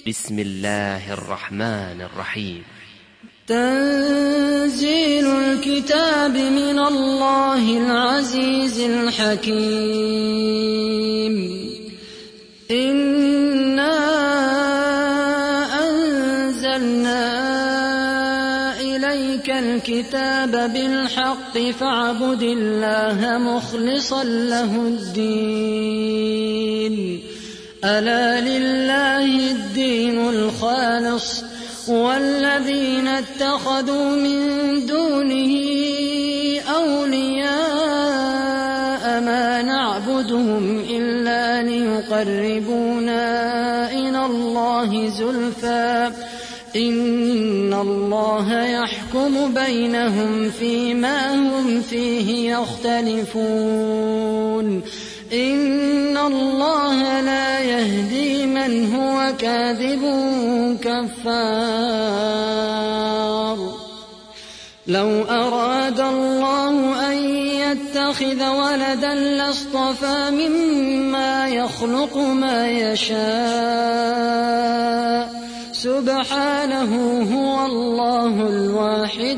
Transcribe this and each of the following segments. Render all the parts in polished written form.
بسم الله الرحمن الرحيم. تنزيل الكتاب من الله العزيز الحكيم. إنا أنزلنا إليك الكتاب بالحق فاعبد الله مخلصا له الدين. ألا لله الدين الخالص والذين اتخذوا من دونه أولياء ما نعبدهم إلا ليقربونا إلى الله زلفى إن الله يحكم بينهم فيما هم فيه يختلفون. إن الله لا يهدي من هو كاذب كفار. لو أراد الله أن يتخذ ولدا لاصطفى مما يخلق ما يشاء سبحانه هو الله الواحد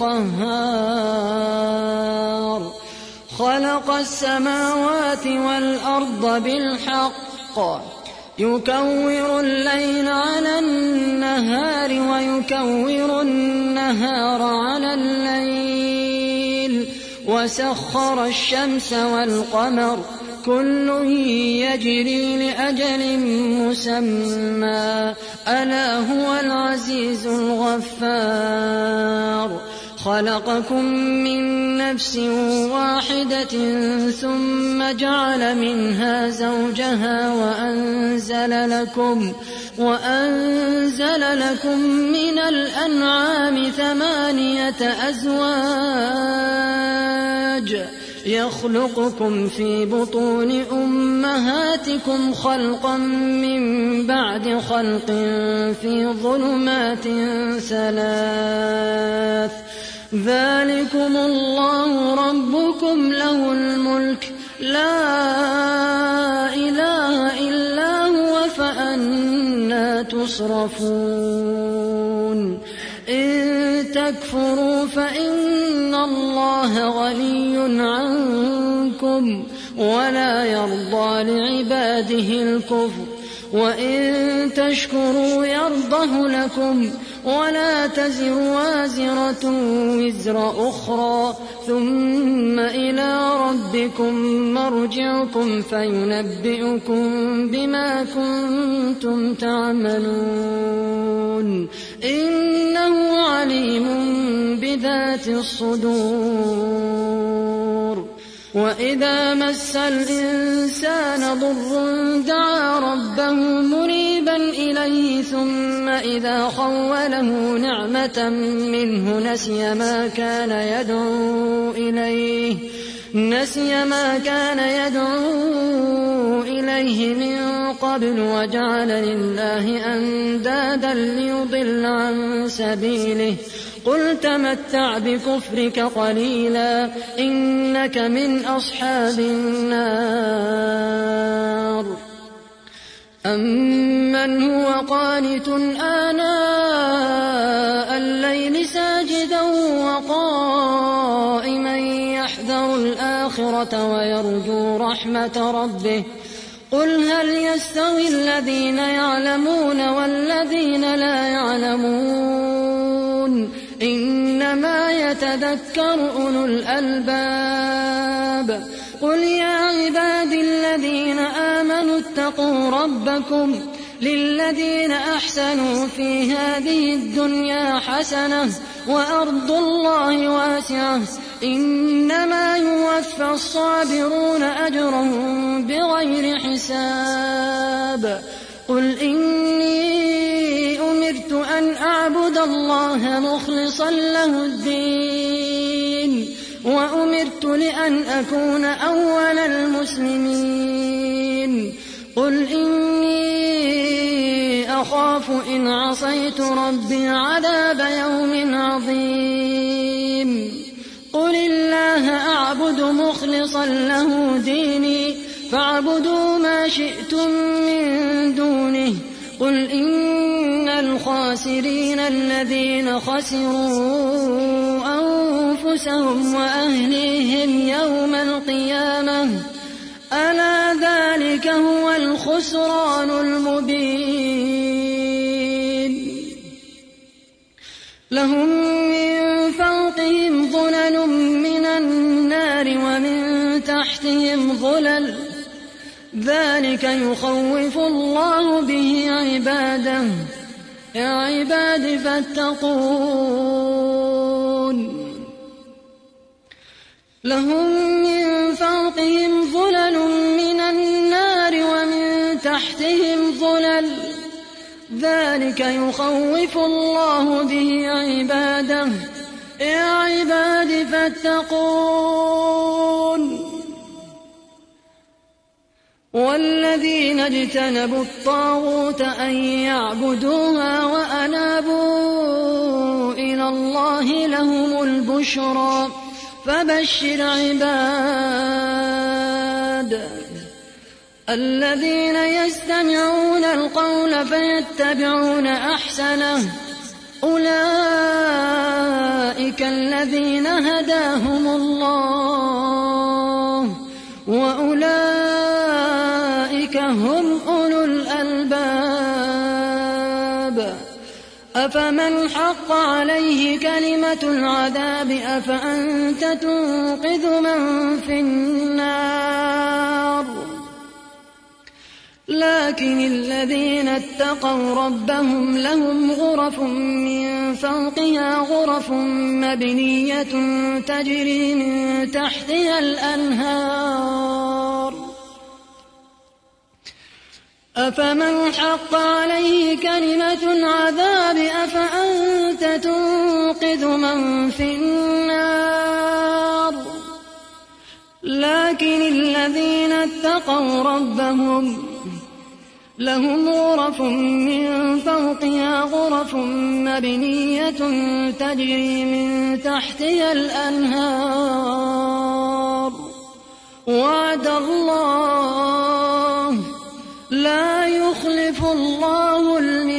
القهار. خلق السماوات والأرض بالحق يكور الليل على النهار ويكور النهار على الليل وسخر الشمس والقمر كل يجري لأجل مسمى ألا هو العزيز الغفار. خلقكم من نفس واحدة ثم جعل منها زوجها وأنزل لكم من الأنعام 8 أزواج يخلقكم في بطون أمهاتكم خلقا من بعد خلق في ظلمات 3 ذلكم الله ربكم له الملك لا إله إلا هو فأنى تصرفون. إن تكفروا فإن الله غني عنكم ولا يرضى لعباده الكفر وإن تشكروا يرضه لكم ولا تزر وازرة وزر أخرى ثم إلى ربكم مرجعكم فينبئكم بما كنتم تعملون. إنه عليم بذات الصدور. وإذا مس الإنسان ضر دعا ربه منيبا إليه ثم إذا خوله نعمة منه نسي ما كان يدعو إليه من قبل وجعل لله أندادا ليضل عن سبيله. قل تمتع بكفرك قليلا إنك من أصحاب النار. أمن هو قانت آناء الليل ساجدا وقائما يحذر الآخرة ويرجو رحمة ربه قل هل يستوي الذين يعلمون والذين لا يعلمون إنما يتذكر أولو الألباب. قل يا عبادي الذين آمنوا اتقوا ربكم للذين أحسنوا في هذه الدنيا حسنة وأرض الله واسعة إنما يوفى الصابرون أجرهم بغير حساب. قل إني أمرت أن أعبد الله مخلصا له الدين وأمرت لأن أكون أول المسلمين. قل إني أخاف إن عصيت ربي عذاب يوم عظيم. قل الله أعبد مخلصا له ديني فاعبدوا ما شئتم من دونه قل إن الخاسرين الذين خسروا أنفسهم وأهليهم يوم القيامة ألا ذلك هو الخسران المبين لهم من فوقهم ظلل من النار ومن تحتهم ظلل ذلك يخوف الله به عباده يا عباد فاتقون لهم من فوقهم ظلل من النار ومن تحتهم ظلل ذلك يخوف الله به عباده يا عباد فاتقون والذين اجتنبوا الطاغوت أن يعبدوها وأنابوا إلى الله لهم البشرى فبشر عباد الذين يستمعون القول فيتبعون أحسنه أولئك الذين هداهم الله وأولئك هم أولو الألباب أفمن حق عليه كلمة العذاب أفأنت تنقذ من في النار لكن الذين اتقوا ربهم لهم غرف من فوقها غرف مبنية تجري من تحتها الأنهار أفمن حق عليه كلمة العذاب أفأنت تنقذ من في النار لكن الذين اتقوا ربهم لهم غرف من فوقها غرف مبنية تجري من تحتها الأنهار وعد الله لا يخلف الله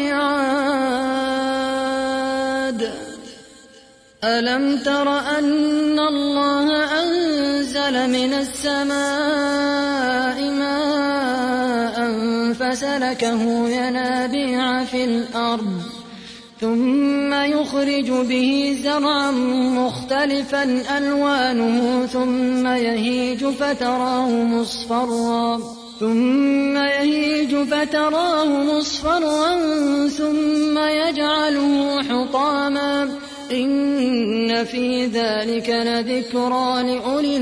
الميعاد ألم تر أن الله أنزل من السماء ماء فسلكه ينابيع في الأرض ثم يخرج به زرعا مختلفا ألوانه ثم يهيج فتراه مصفرا ثم يجعله حطاما إن في ذلك لذكرى لأولي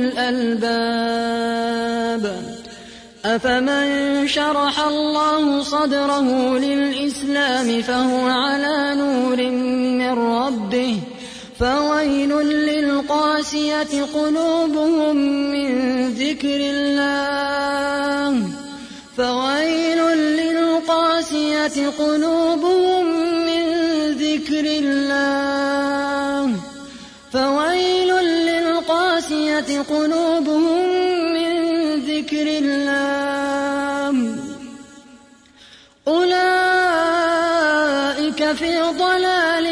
الألباب أفمن شرح الله صدره للإسلام فهو على نور من ربه فويل للقاسية قلوبهم من ذكر الله فويل للقاسية قلوبهم من ذكر الله فويل للقاسية قلوبهم من ذكر الله أولئك في ضلال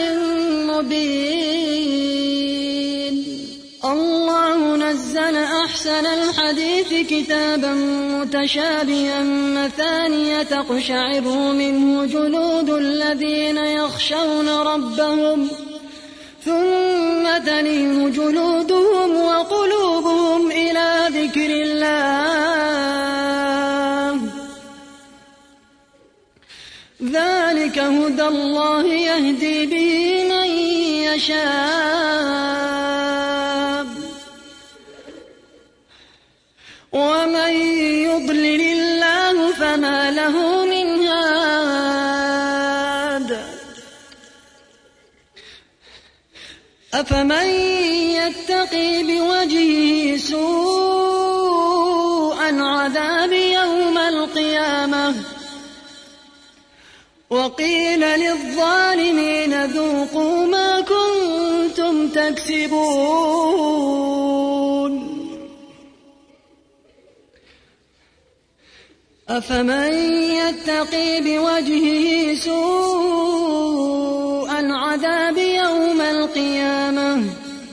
مبين الله نزل أحسن الحديث كتابا متشابها مثانية تقشعر منه جلود الذين يخشون ربهم ثم تلين جلودهم وقلوبهم إلى ذكر الله ذلك هدى الله يهدي به من يشاء ومن يضلل الله فما له من هاد أفمن يتقي بوجهه سوء العذاب يوم القيامة وقيل للظالمين ذوقوا ما كنتم تكسبون أفمن يتقي بوجهه سوء العذاب يوم القيامة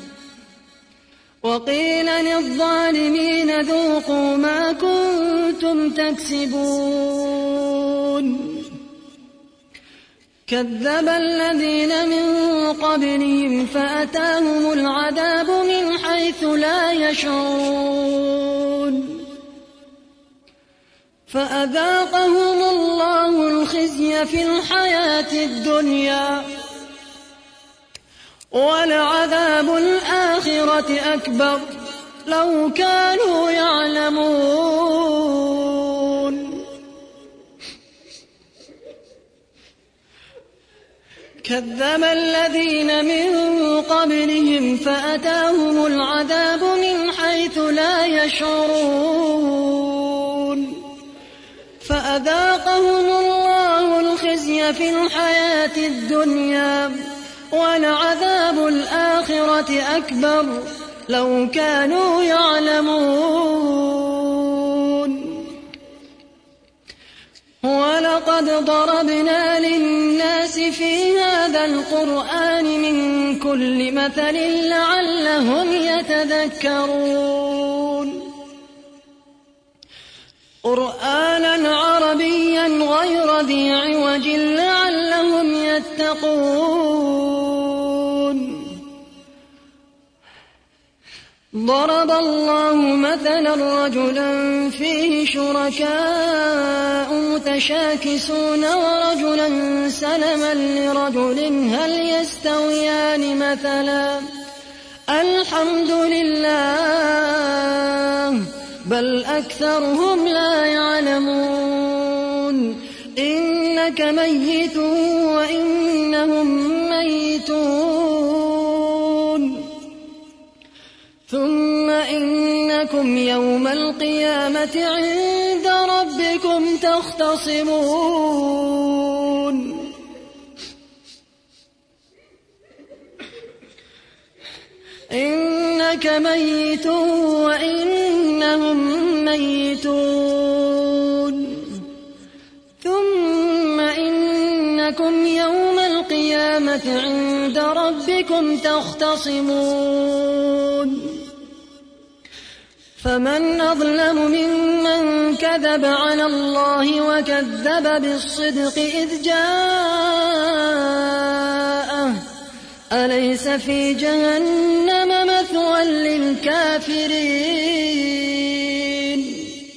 وقيل للظالمين ذوقوا ما كنتم تكسبون كذب الذين من قبلهم فأتاهم العذاب من حيث لا يشعرون فأذاقهم الله الخزي في الحياة الدنيا ولعذاب الآخرة أكبر لو كانوا يعلمون كذب الذين من قبلهم فأتاهم العذاب من حيث لا يشعرون فأذاقهم الله الخزي في الحياة الدنيا ولعذاب الآخرة أكبر لو كانوا يعلمون ولقد ضربنا للناس في هذا القرآن من كل مثل لعلهم يتذكرون قرآنا عربيا غير ذي عوج لعلهم يتقون ضرب الله مثلا رجلا فيه شركاء متشاكسون ورجلا سلما لرجل هل يستويان مثلا الحمد لله بل أكثرهم لا يعلمون إنك ميت وإنهم ميتون ثم إنكم يوم القيامة عند ربكم تختصمون إنك ميت وإنهم ميتون ثم إنكم يوم القيامة عند ربكم تختصمون فمن أظلم ممن كذب على الله وكذب بالصدق إذ جاءه أليس في جهنم مثوى للكافرين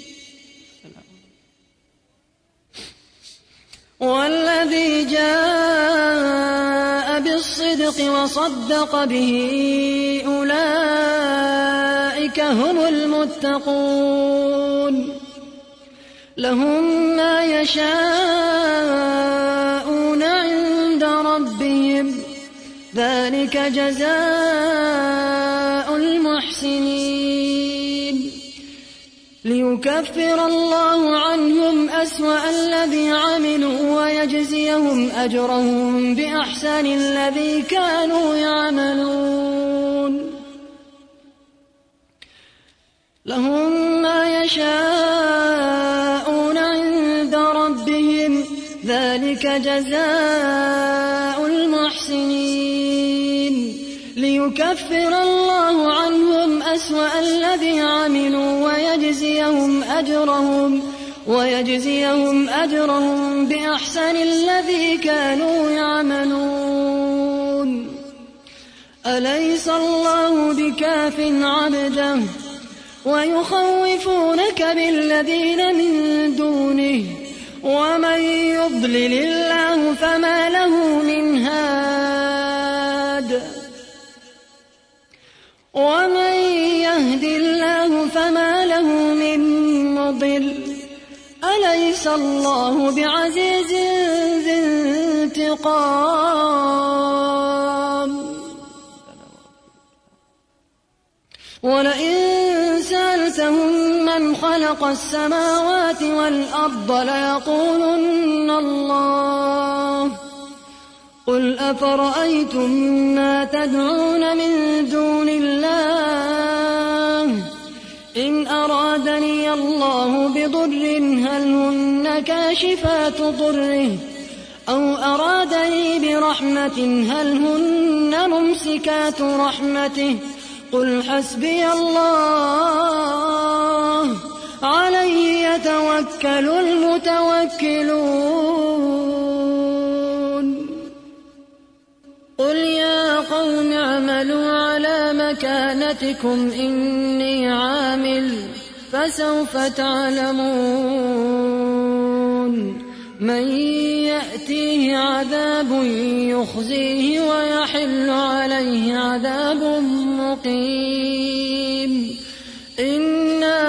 والذي جاء بالصدق وصدق به أولئك هم المتقون لهم ما يشاءون عند ربهم ذلك جزاء المحسنين ليكفر الله عنهم أسوأ الذي عملوا ويجزيهم أجرهم بأحسن الذي كانوا يعملون لهم ما يشاءون عند ربهم ذلك جزاء المحسنين ليكفر الله عنهم أسوأ الذي عملوا ويجزيهم أجرهم بأحسن الذي كانوا يعملون أليس الله بكاف عبده ويخوفونك بالذين من دونه ومن يضلل الله فما له من هاد ومن يهد الله فما له من مضل أليس الله بعزيز ذي انتقام ولئن سألتهم من خلق السماوات والأرض ليقولن الله قل أفرأيتم ما تدعون من دون الله إن أرادني الله بضر هل هن كاشفات ضره أو أرادني برحمة هل هن ممسكات رحمته قل حسبي الله عليه يتوكل المتوكلون قل يا قوم اعملوا على مكانتكم إني عامل فسوف تعلمون من يأتيه عذاب يخزيه ويحل عليه عذاب مقيم إنا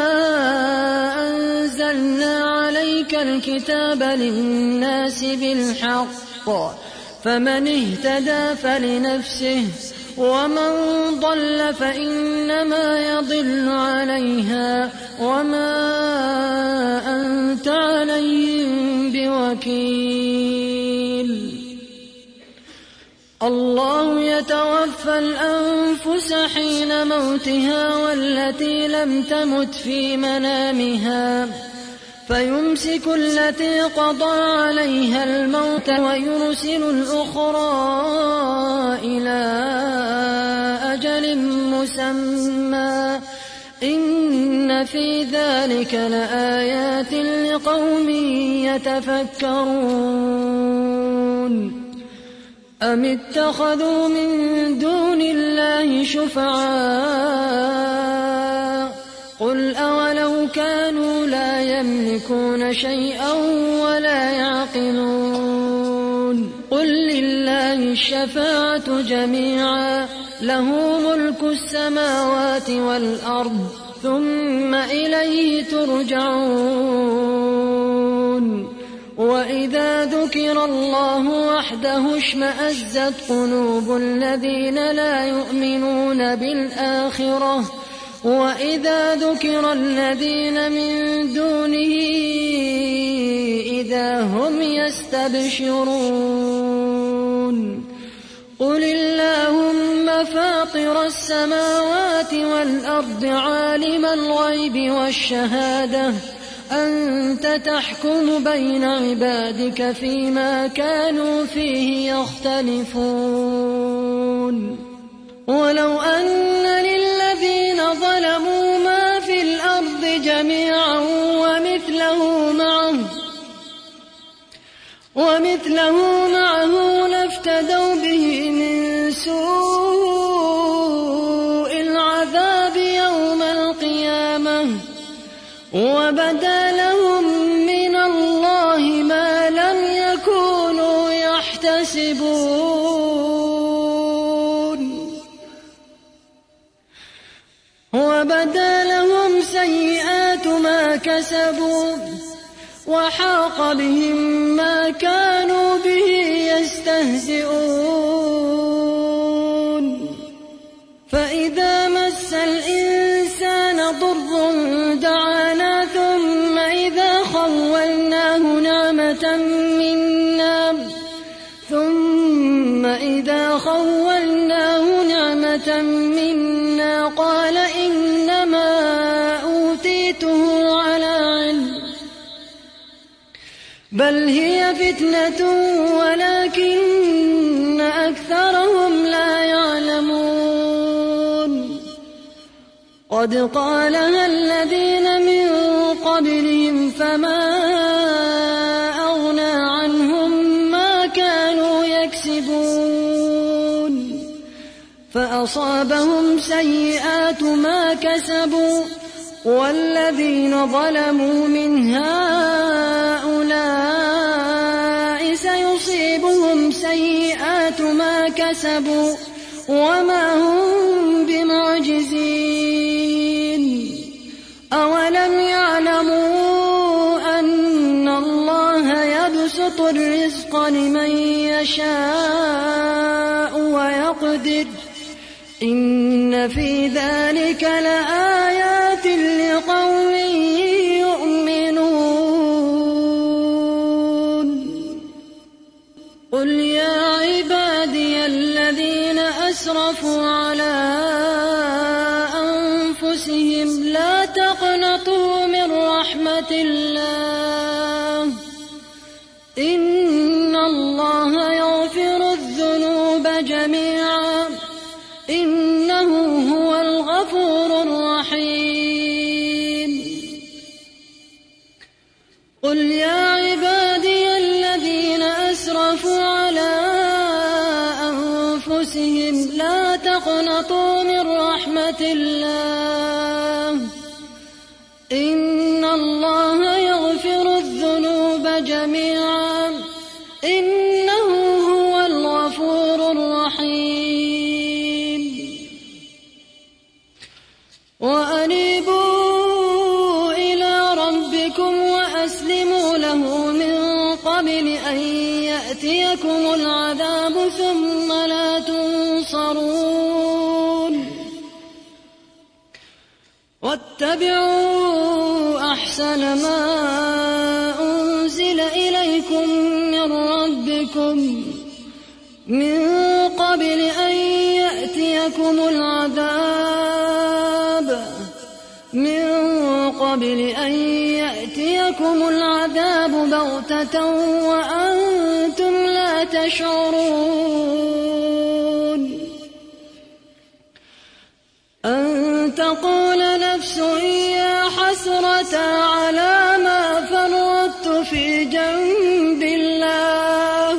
أنزلنا عليك الكتاب للناس بالحق فمن اهتدى فلنفسه ومن ضل فإنما يضل عليها وما أنت عليهم بوكيل الله يتوفى الأنفس حين موتها والتي لم تمت في منامها فيمسك التي قضى عليها الموت ويرسل الأخرى إلى أجل مسمى إن في ذلك لآيات لقوم يتفكرون أم اتخذوا من دون الله شفعاء قل أولو كانوا لا يملكون شيئا ولا يعقلون قل لله الشفاعة جميعا له ملك السماوات والأرض ثم إليه ترجعون وإذا ذكر الله وحده اشمأزت قلوب الذين لا يؤمنون بالآخرة وإذا ذكر الذين من دونه إذا هم يستبشرون قل اللهم فاطر السماوات والأرض عالم الغيب والشهادة أنت تحكم بين عبادك فيما كانوا فيه يختلفون ولو أن للذين ظلموا ما في الأرض جميعا ومثله معه لافتدوا به من سوء العذاب يوم القيامة وبدا لهم من الله ما لم يكونوا يحتسبون وبدا لهم سيئات ما كسبوا وحاق بهم ما كانوا به يستهزئون فإذا مس الإنسان ضر دعانا ثم إذا خولناه نعمة منا قال إنما أوتيته على علم بل هي فتنة ولكن أكثرهم لا يعلمون قد قالها الذين من قبلهم فما أغنى عنهم ما كانوا يكسبون فأصابهم سيئات ما كسبوا والذين ظلموا من هؤلاء سيصيبهم سيئات ما كسبوا وما هم بمعجزين أولم يعلموا أن الله يبسط الرزق لمن يشاء ويقدر إن في ذلك لآيات لقوم يؤمنون قل يا عبادي الذين أسرفوا على أنفسهم لا تقنطوا من رحمة الله أسرفوا على أنفسهم لا تقنطوا من رحمة الله إن الله يغفر الذنوب جميعا إنه هو الغفور الرحيم وأنيبوا إلى ربكم وأسلموا له من قبل أن يأتيكم العذاب ثم لا تنصرون واتبعوا أحسن ما أنزل إليكم من ربكم من قبل أن يأتيكم العذاب بغتة وأنتم لا تشعرون أن تقول نفس يا حسرة على ما فرطت في جنب الله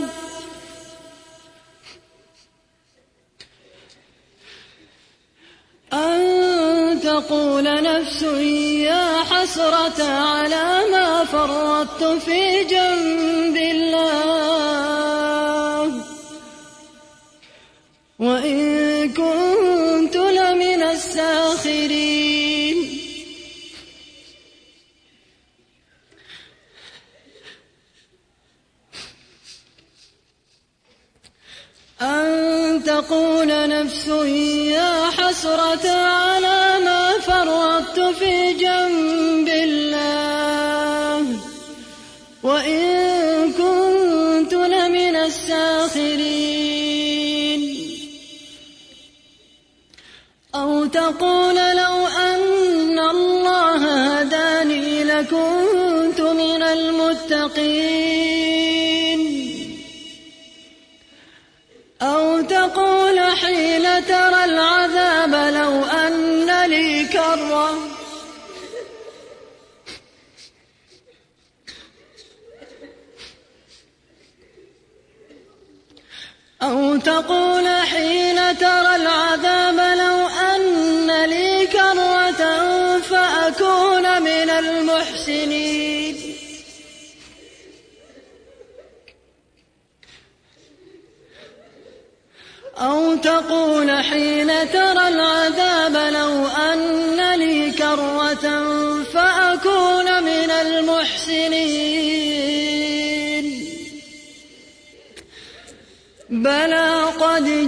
أن تقول نفس يا حسرة على ما فرطت في جنب الله وإن كنت لمن الساخرين أن تقول نفس يا حسرة على ما فرطت في جنب الله وإن كنت لمن الساخرين أو تقول لو أن الله هداني لكنت من المتقين أو تقول حين ترى العذاب لو أن لي كرة أو تقول حين ترى العذاب لو أن لي كرة فأكون من المحسنين أو تقول حين ترى العذاب لو أن لي كرة فأكون من المحسنين بلى قد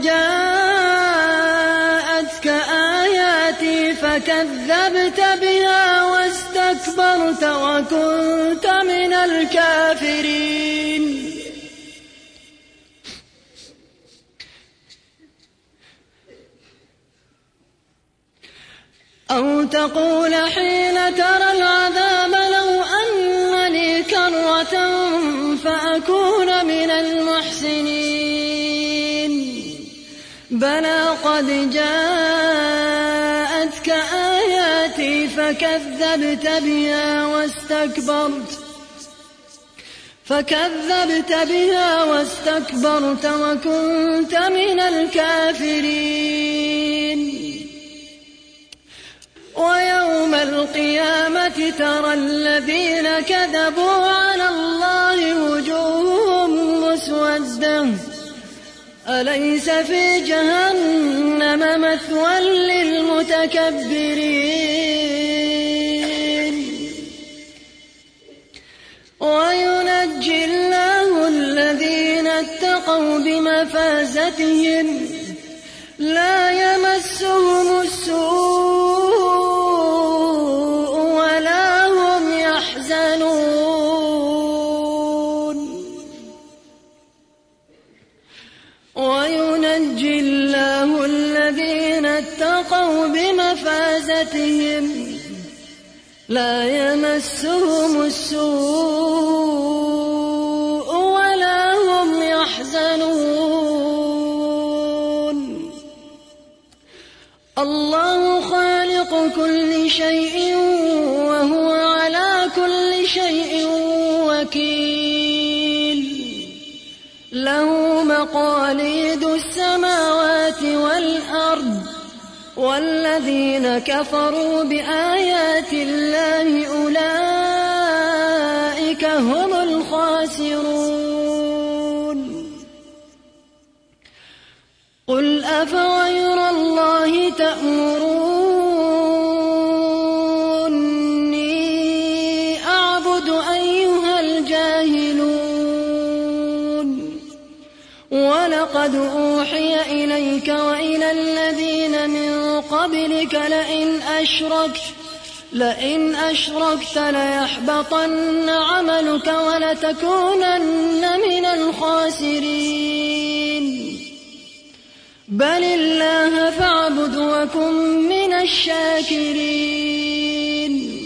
جاءتك آياتي فكذبت بها واستكبرت وكنت من الكافرين أو تقول حين ترى العذاب لو أن لي كرة فأكون من المحسنين بلى قد جاءتك آياتي فكذبت بها واستكبرت وكنت من الكافرين ويوم القيامة ترى الذين كذبوا على الله وجوههم مسودة أليس في جهنم مثوى للمتكبرين وينجي الله الذين اتقوا بمفازتهم لا يمسهم السوء ولا هم يحزنون وينجي الله الذين اتقوا بمفازتهم لا يمسهم السوء ولا هم يحزنون الله خالق كل شيء وهو على كل شيء وكيل له مقاليد السماوات والأرض والذين كفروا بآيات الله أولئك هم الخاسرون. قل أفغير الله تأمروني أعبد أيها الجاهلون؟ ولقد أوحي إليك وإلى الذين من قبلك لئن أشركت ليحبطن عملك ولتكونن من الخاسرين. بل الله فاعبد وكن من الشاكرين.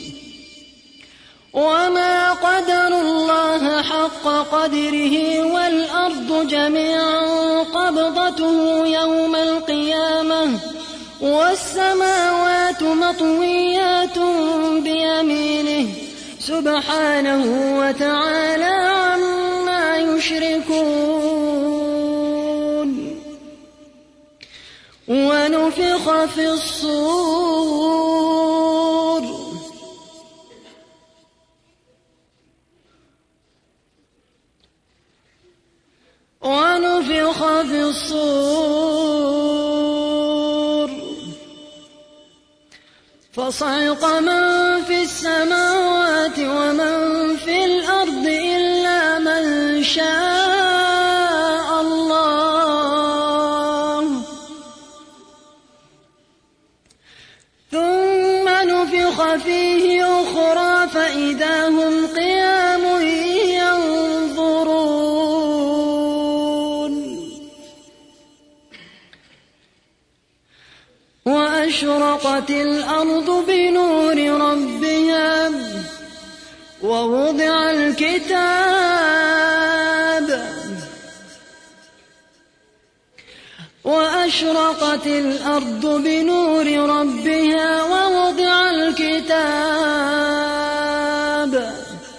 وما قدروا الله حق قدره والأرض جميعا قبضته يوم القيامة والسماوات مطويات بيمينه سبحانه وتعالى عما يشركون. ونفخ في الصور فصعق من في السماوات ومن في الأرض إلا من شاء الله ثم نفخ فيه أخرى فإذا هم قيام وأشرقت الأرض بنور ربها ووضع الكتاب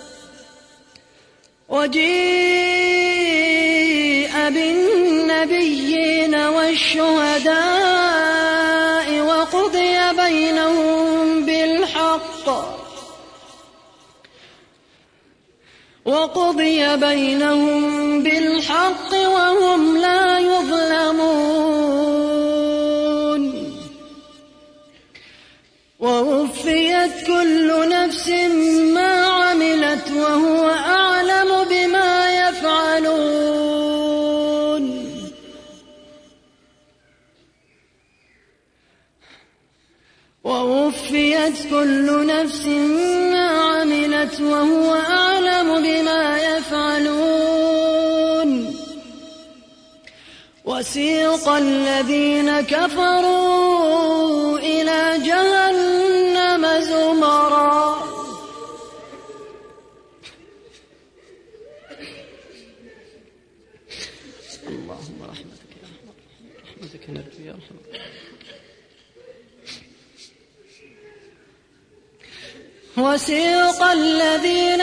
وجيء بالنبيين والشهداء وقضي بينهم بالحق وهم لا يظلمون. ووفيت كل نفس ما عملت وهو أعلم بما يفعلون. ووفيت كل نفس ما عملت وهو أعلم بما يفعلون. وسيق الذين كفروا إلى جهنم زمرا اللهم رحمتك يا رحمة رحمتك نرجو يا رحمة. وسيق الذين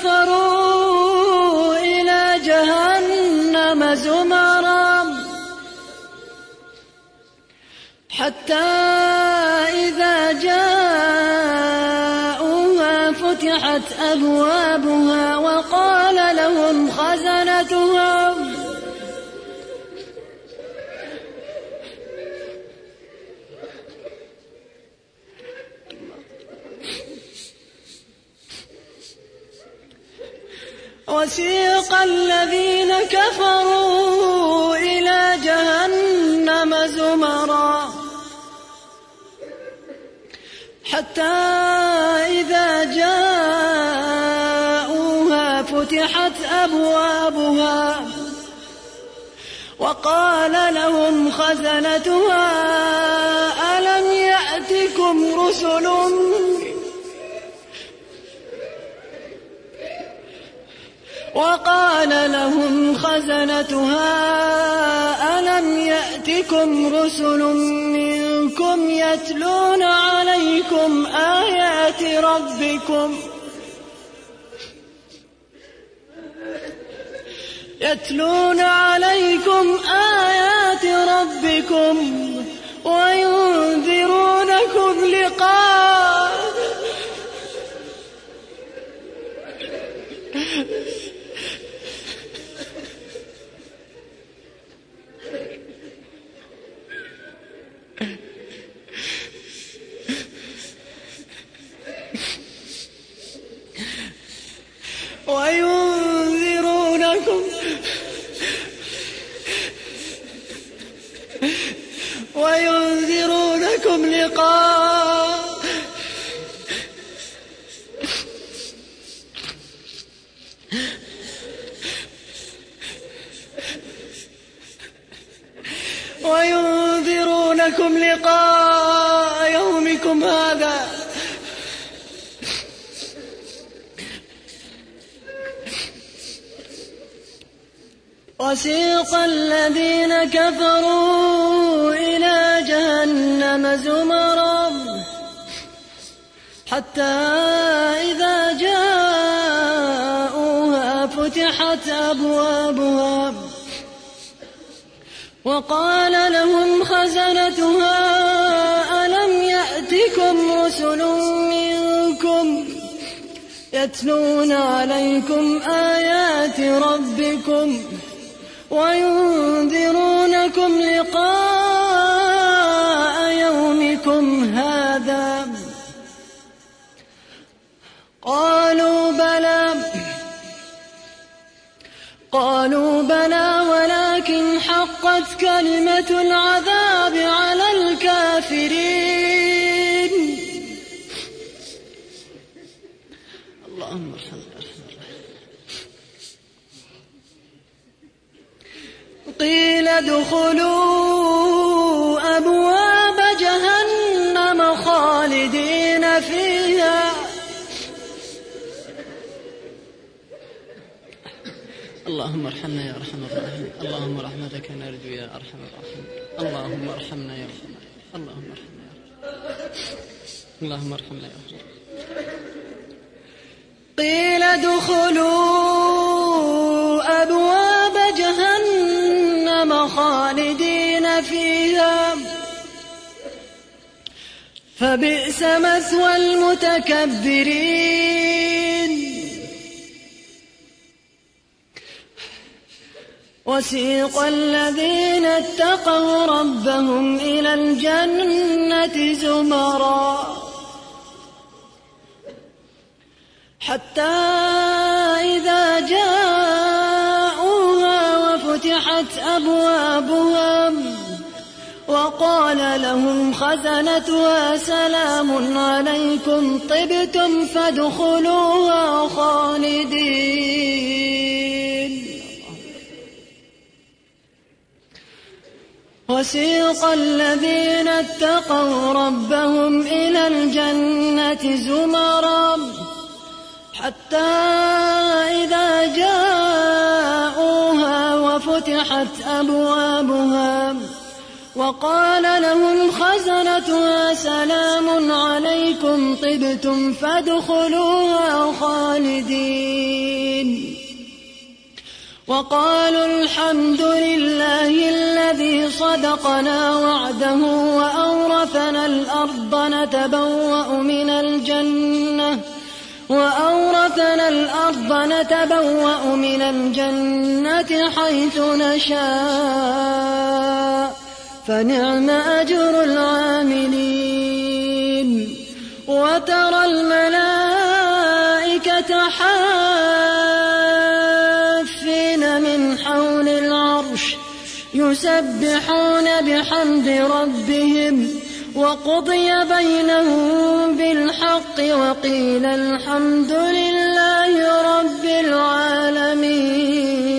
كفروا إلى جهنم زمرا حتى إذا جاءوها فتحت أبوابها وقال لهم خزنتها وسيق الذين كفروا إلى جهنم زمرا حتى إذا جاءوها فتحت أبوابها وقال لهم خزنتها ألم يأتكم رسل منكم يتلون عليكم آيات ربكم يتلون عليكم آيات ربكم وينذرونكم لقاء وينذرونكم لقاء يومكم هذا وسيق الذين كفروا إلى جهنم زمرا حتى إذا جاءوها فتحت أبوابها وقال لهم خزنتها ألم يأتكم رسل منكم يتلون عليكم آيات ربكم وينذرونكم لقاء يومكم هذا قالوا بلى ولكن حقت كلمة العذاب على الكافرين. اللهم ارحمنا. قيل ادخلوا أبواب جهنم خالدين فيها. اللهم ارحمنا يا أرحم الراحمين. اللهم رحمتك نرجو يا أرحم الراحمين. اللهم ارحمنا يا أرحم الراحمين. اللهم ارحمنا يا أرحم. قيل ادخلوا أبواب جهنم خالدين فيها فبئس مثوى المتكبرين. وسيق الذين اتقوا ربهم إلى الجنة زمرا حتى إذا جاءوها وفتحت أبوابها وقال لهم خزنتها سلام عليكم طبتم فادخلوها خالدين. وسيق الذين اتقوا ربهم إلى الجنة زمرا حتى إذا جاءوها وفتحت أبوابها وقال لهم خزنتها سلام عليكم طبتم فادخلوها خالدين. وقالوا الحمد لله الذي صدقنا وعده وأورثنا الأرض نتبوأ من الجنة حيث نشاء فنعم أجر العاملين. وترى الملائكة حافين من حول العرش يسبحون بحمد ربهم وقضي بينهم بالحق وقيل الحمد لله رب العالمين.